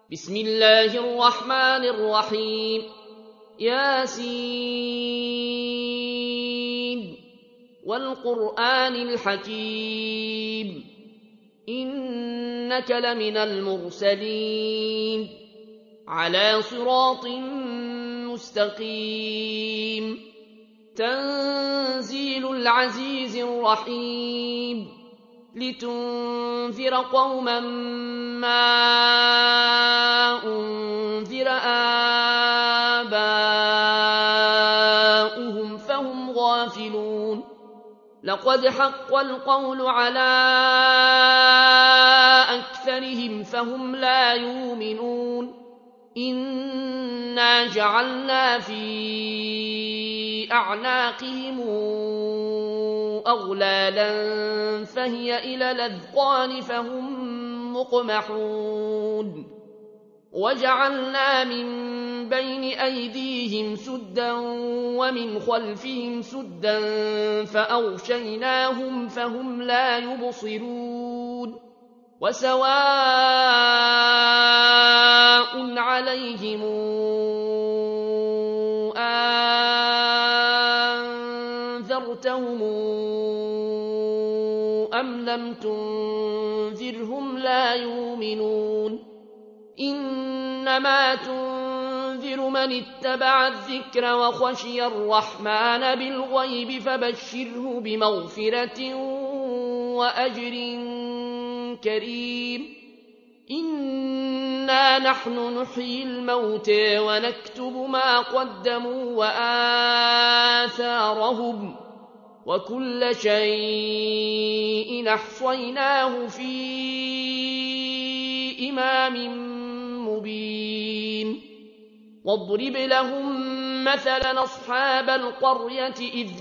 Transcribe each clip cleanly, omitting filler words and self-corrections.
بسم الله الرحمن الرحيم ياسين والقرآن الحكيم إنك لمن المرسلين على صراط مستقيم تنزيل العزيز الرحيم لتنذر قوما ما أنذر آباؤهم فهم غافلون لقد حق القول على أكثرهم فهم لا يؤمنون إنا جعلنا في أعناقهم أغلالا فهي إلى الأذقان فهم مقمحون وجعلنا من بين أيديهم سدا ومن خلفهم سدا فأغشيناهم فهم لا يبصرون وسواء عليهم أنذرتهم أم لم تنذرهم لا يؤمنون إنما تنذر من اتبع الذكر وخشي الرحمن بالغيب فبشره بمغفرة وأجر كريم إنا نحن نحيي الموتى ونكتب ما قدموا وآثارهم وكل شيء أحصيناه في إمام مبين واضرب لهم مثلا أصحاب القرية إذ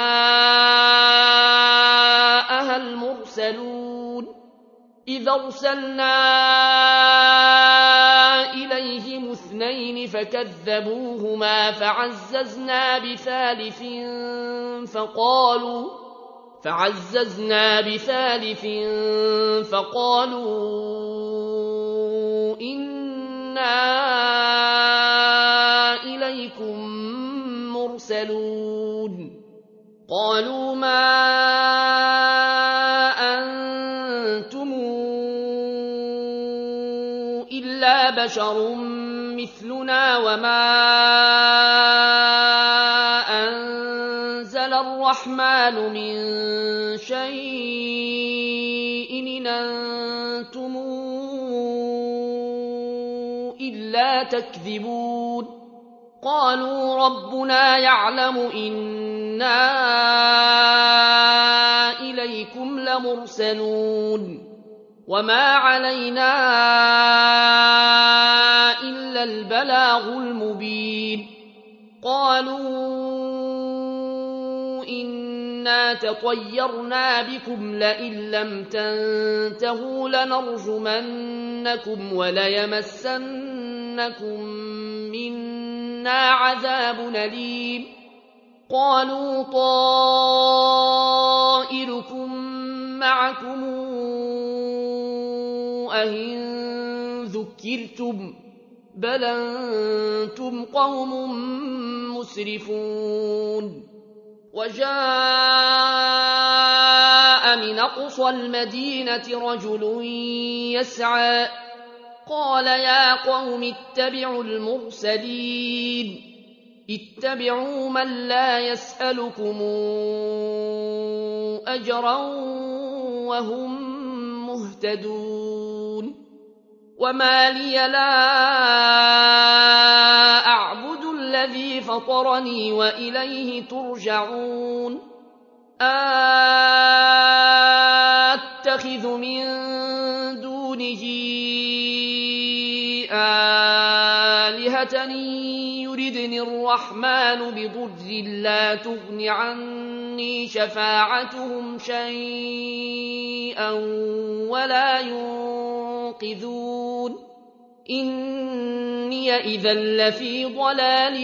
جاءها المرسلون إذ أرسلنا إليهم اثنين فكذبوهما فعززنا بثالث فقالوا إنا إليكم مرسلون قالوا ما أنتم إلا بشر مثلنا وما أنزل الرحمن من شيء إن أنتم إلا تكذبون قالوا ربنا يعلم إنا إليكم لمرسلون وما علينا إلا البلاغ المبين قالوا إنا تطيرنا بكم لئن لم تنتهوا لنرجمنكم وليمسنكم منا عذاب أليم قالوا طائركم معكم أئن ذكرتم بل أنتم قوم مسرفون وجاء من أقصى المدينة رجل يسعى قال يا قوم اتبعوا المرسلين اتبعوا من لا يسألكم أجرا وهم مهتدون وما لي لا أعبد الذي فطرني وإليه ترجعون أتخذ من دونه آلهة يردني الرحمن بضر لا تغن عني شفاعتهم شيئا ولا ينقذون إني إذا لفي ضلال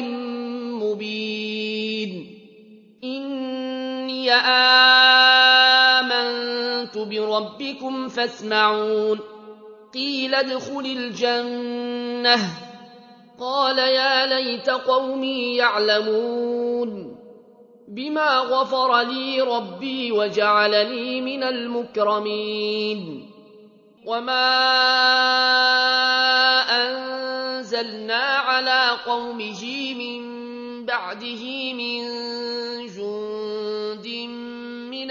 مبين إني آمنت بربكم فاسمعون قيل ادخل الجنة قال يا ليت قومي يعلمون بما غفر لي ربي وجعلني من المكرمين وما أنزلنا على قومه من بعده من جند من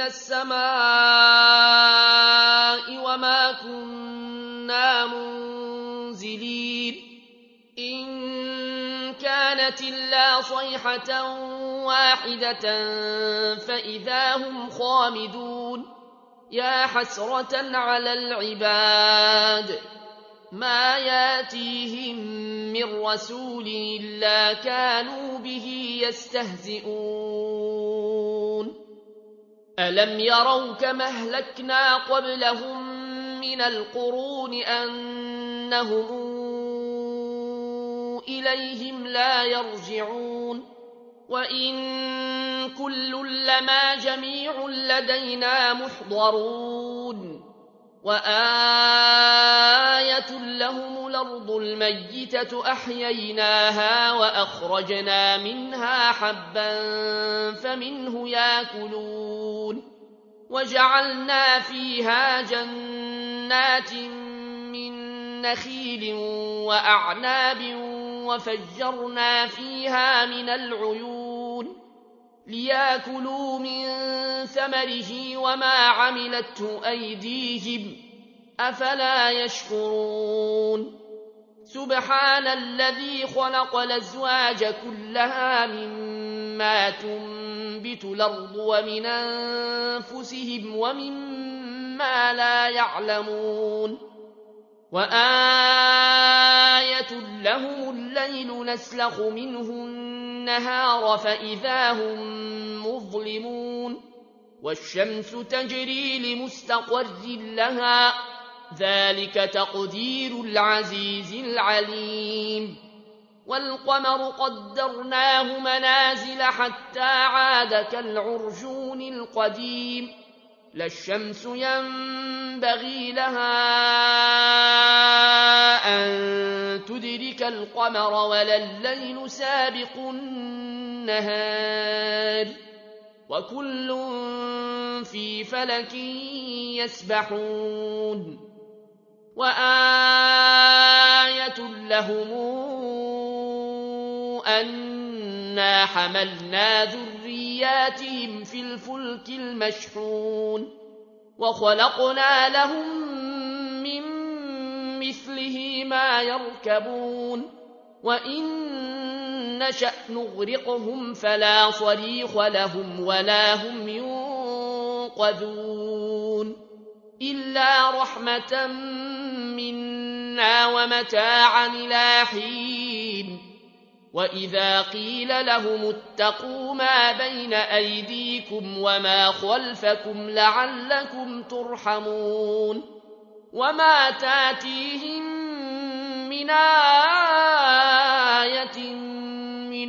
السماء وما كنا منزلين إن كانت إلا صيحة واحدة فإذا هم خامدون يا حسرة على العباد ما ياتيهم من رسول إلا كانوا به يستهزئون ألم يروا كما أهلكنا قبلهم من القرون أنهم إليهم لا يرجعون وإن كل لما جميع لدينا محضرون وآية لهم الأرض الميتة أحييناها وأخرجنا منها حبا فمنه يأكلون وجعلنا فيها جنات من نخيل وأعناب وفجرنا فيها من العيون ليأكلوا من ثمره وما عملته أيديهم أفلا يشكرون سبحان الذي خلق الأزواج كلها مما تنبت الأرض ومن أنفسهم ومما لا يعلمون وآية لهم الليل نسلخ منه النهار فإذا هم مظلمون والشمس تجري لمستقر لها ذلك تقدير العزيز العليم والقمر قدرناه منازل حتى عاد كالعرجون القديم لا الشمس ينبغي لها أن تدرك القمر ولا الليل سابق النهار وكل في فلك يسبحون وآية لهم أنا حملنا ذرياتهم في الفلك المشحون وخلقنا لهم من مثله ما يركبون وإن نشأ نغرقهم فلا صريخ لهم ولا هم ينقذون إلا رحمة منا ومتاعا إلى حين وإذا قيل لهم اتقوا ما بين أيديكم وما خلفكم لعلكم ترحمون وما تاتيهم من آية من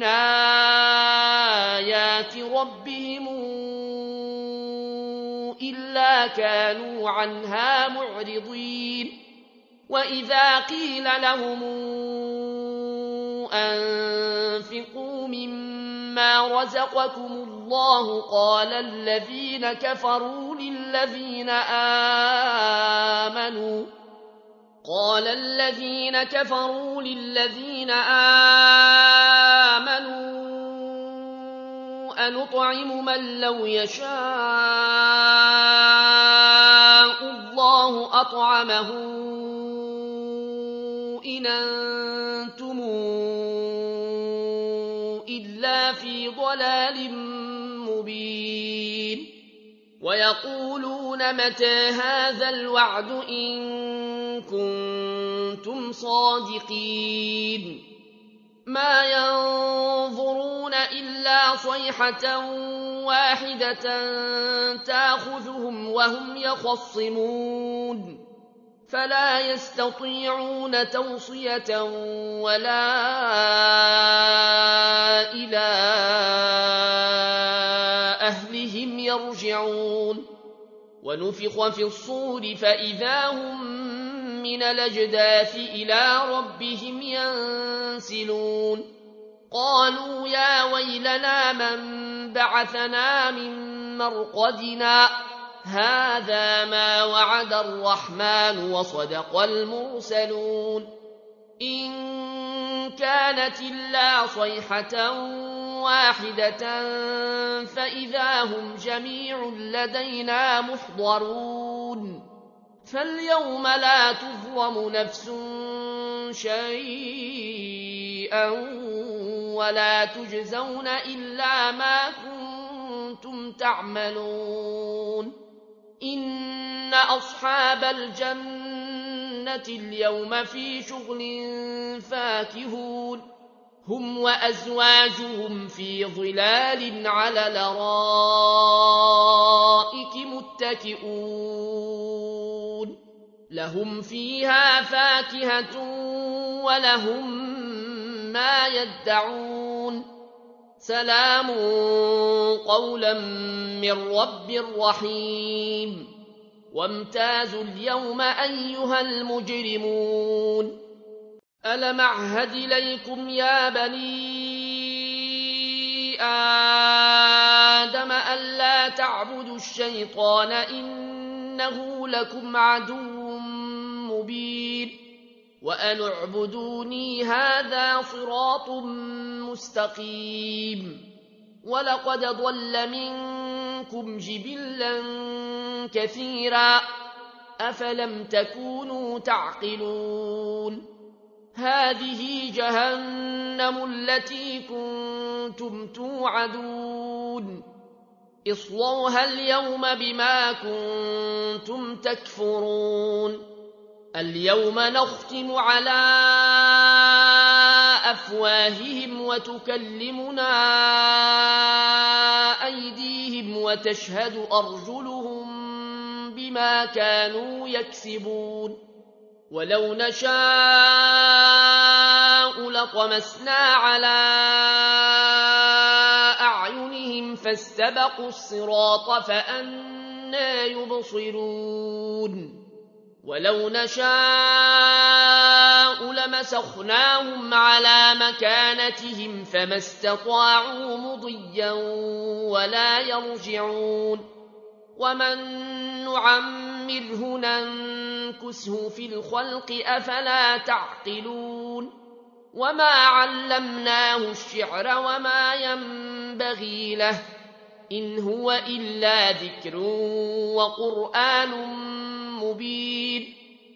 آيات ربهم إلا كانوا عنها معرضين وإذا قيل لهم أنفقوا مما رزقكم الله قال الذين كفروا للذين آمنوا أنطعم من لو يشاء الله أطعمه إن أنتم إلا في ضلال مبين ويقولون متى هذا الوعد إن كنتم صادقين ما ينظرون إلا صيحة واحدة تأخذهم وهم يخصمون فلا يستطيعون توصية ولا إلى أهلهم يرجعون ونفخ في الصور فإذا هم من الأجداث إلى ربهم ينسلون قالوا يا ويلنا من بعثنا من مرقدنا هذا ما وعد الرحمن وصدق المرسلون إن كانت إلا صيحة واحدة فإذا هم جميع لدينا محضرون فاليوم لا تظلم نفس شيئا ولا تجزون إلا ما كنتم تعملون إن أصحاب الجنة اليوم في شغل فاكهون هم وأزواجهم في ظلال على الأرائك متكئون لهم فيها فاكهة ولهم ما يدعون سلام قولا من رب رحيم وامتازوا اليوم أيها المجرمون ألم أعهد إليكم يا بني آدم ألا تعبدوا الشيطان إنه لكم عدو مبين وأن اعبدوني هذا صراط مستقيم ولقد ضل منكم جبلا كثيرا أفلم تكونوا تعقلون هذه جهنم التي كنتم توعدون اصلوها اليوم بما كنتم تكفرون اليوم نختم على أفواههم وتكلمنا أيديهم وتشهد أرجلهم بما كانوا يكسبون ولو نشاء لطمسنا على أعينهم فاستبقوا الصراط فأنى يبصرون ولو نشاء لمسخناهم على مكانتهم فما استطاعوا مضيا ولا يرجعون ومن نعمره ننكسه في الخلق أفلا تعقلون وما علمناه الشعر وما ينبغي له إن هو إلا ذكر وقرآن مبين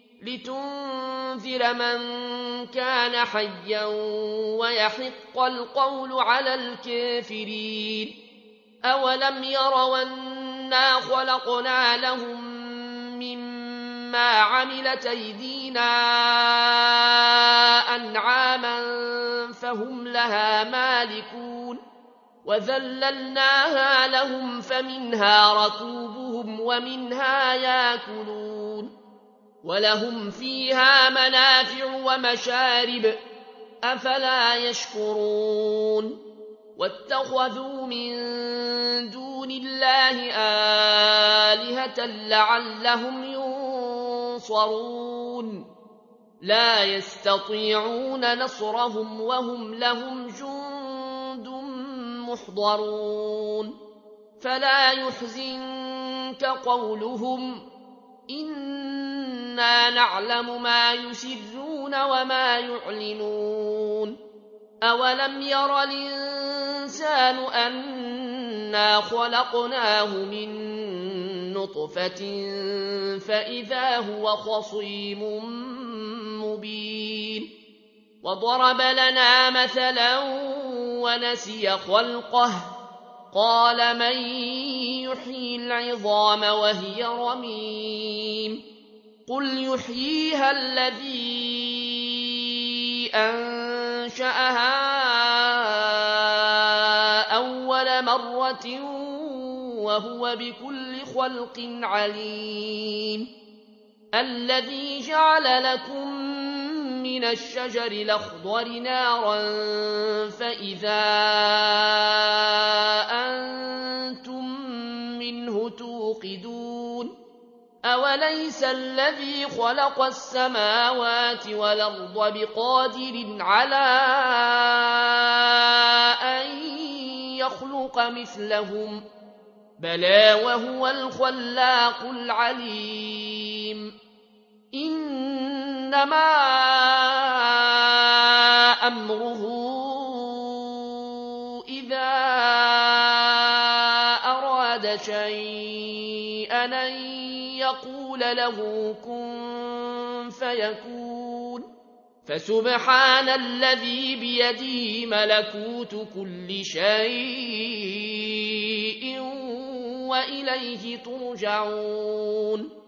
لتنذر من كان حيا ويحق القول على الكافرين أولم يروا أنا خلقنا لهم مما عملت أيدينا أنعاما فهم لها مالكون وذللناها لهم فمنها ركوبهم ومنها ياكلون ولهم فيها منافع ومشارب أفلا يشكرون واتخذوا من دون الله آلهة لعلهم ينصرون لا يستطيعون نصرهم وهم لهم جند محضرون فلا يحزنك قولهم إنا نعلم ما يسرون وما يعلنون أولم ير الإنسان أنا خلقناه من نطفة فإذا هو خصيم مبين وضرب لنا مثلا ونسي خلقه قال من يحيي العظام وهي رميم قل يحييها الذي أنشأها أول مرة وهو بكل خلق عليم الذي جعل لكم من الشجر الأخضر نارا فإذا أنتم منه توقدون أوليس الذي خلق السماوات والأرض بقادر على أن يخلق مثلهم بلى وهو الخلاق العليم إنما أمره إذا أراد شيئا أن يقول له كن فيكون فسبحان الذي بيده ملكوت كل شيء وإليه ترجعون